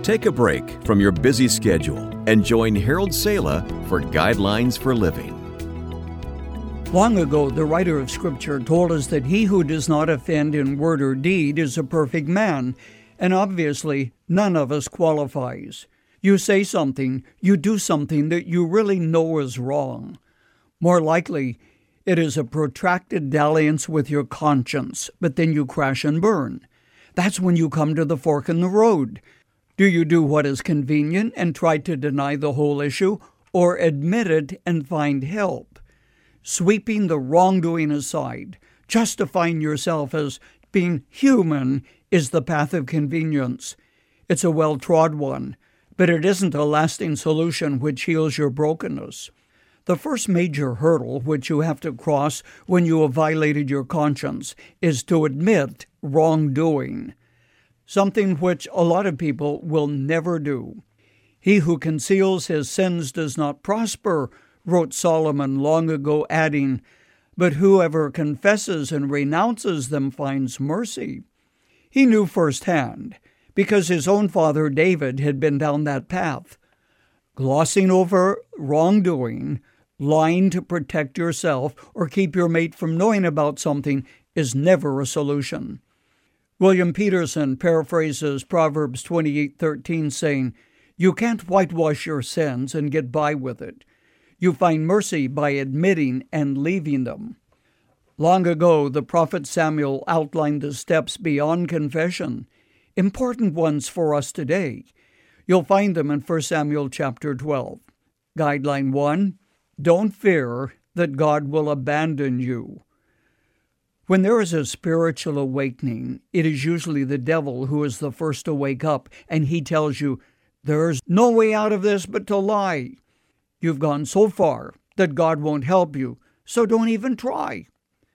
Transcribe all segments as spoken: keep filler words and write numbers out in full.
Take a break from your busy schedule and join Harold Sala for Guidelines for Living. Long ago, the writer of Scripture told us that he who does not offend in word or deed is a perfect man, and obviously none of us qualifies. You say something, you do something that you really know is wrong. More likely, it is a protracted dalliance with your conscience, but then you crash and burn. That's when you come to the fork in the road. Do you do what is convenient and try to deny the whole issue, or admit it and find help? Sweeping the wrongdoing aside, justifying yourself as being human is the path of convenience. It's a well-trod one, but it isn't a lasting solution which heals your brokenness. The first major hurdle which you have to cross when you have violated your conscience is to admit wrongdoing, something which a lot of people will never do. He who conceals his sins does not prosper, wrote Solomon long ago, adding, but whoever confesses and renounces them finds mercy. He knew firsthand, because his own father David had been down that path. Glossing over wrongdoing, lying to protect yourself, or keep your mate from knowing about something is never a solution. William Peterson paraphrases Proverbs twenty-eight thirteen, saying, "You can't whitewash your sins and get by with it. You find mercy by admitting and leaving them." Long ago, the prophet Samuel outlined the steps beyond confession, important ones for us today. You'll find them in First Samuel chapter twelve. Guideline one, don't fear that God will abandon you. When there is a spiritual awakening, it is usually the devil who is the first to wake up, and he tells you, there's no way out of this but to lie. You've gone so far that God won't help you, so don't even try.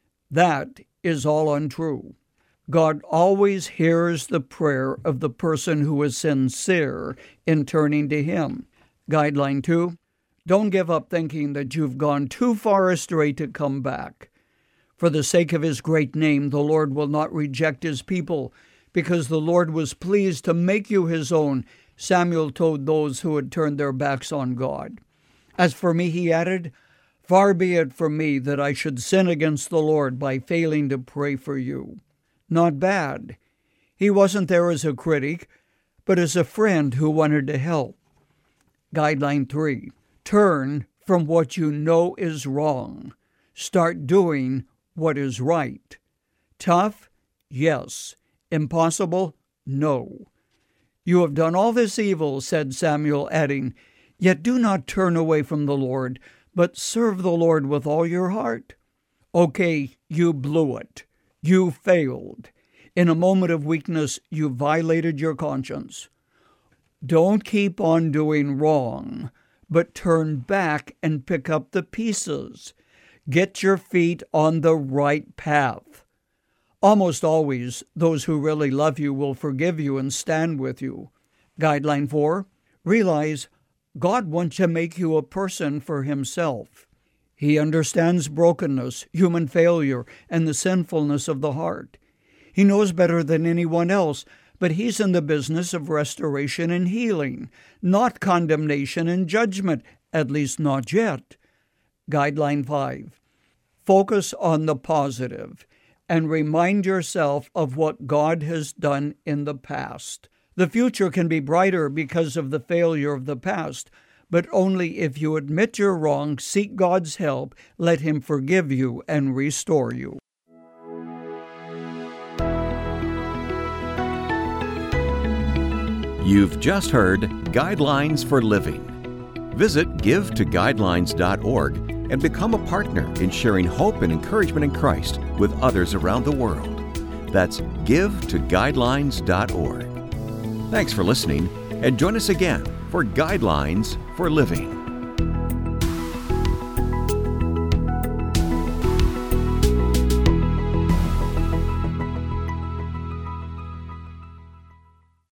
That is all untrue. God always hears the prayer of the person who is sincere in turning to Him. Guideline two, don't give up thinking that you've gone too far astray to come back. For the sake of His great name, the Lord will not reject His people, because the Lord was pleased to make you His own, Samuel told those who had turned their backs on God. As for me, he added, far be it from me that I should sin against the Lord by failing to pray for you. Not bad. He wasn't there as a critic, but as a friend who wanted to help. Guideline three, turn from what you know is wrong. Start doing what is right. Tough? Yes. Impossible? No. You have done all this evil, said Samuel, adding, yet do not turn away from the Lord, but serve the Lord with all your heart. Okay, you blew it. You failed. In a moment of weakness, you violated your conscience. Don't keep on doing wrong, but turn back and pick up the pieces. Get your feet on the right path. Almost always, those who really love you will forgive you and stand with you. Guideline four, realize God wants to make you a person for Himself. He understands brokenness, human failure, and the sinfulness of the heart. He knows better than anyone else, but He's in the business of restoration and healing, not condemnation and judgment, at least not yet. Guideline five, focus on the positive and remind yourself of what God has done in the past. The future can be brighter because of the failure of the past, but only if you admit you're wrong, seek God's help, let Him forgive you and restore you. You've just heard Guidelines for Living. Visit give to guidelines dot org and become a partner in sharing hope and encouragement in Christ with others around the world. That's give to guidelines dot org. Thanks for listening, and join us again for Guidelines for Living.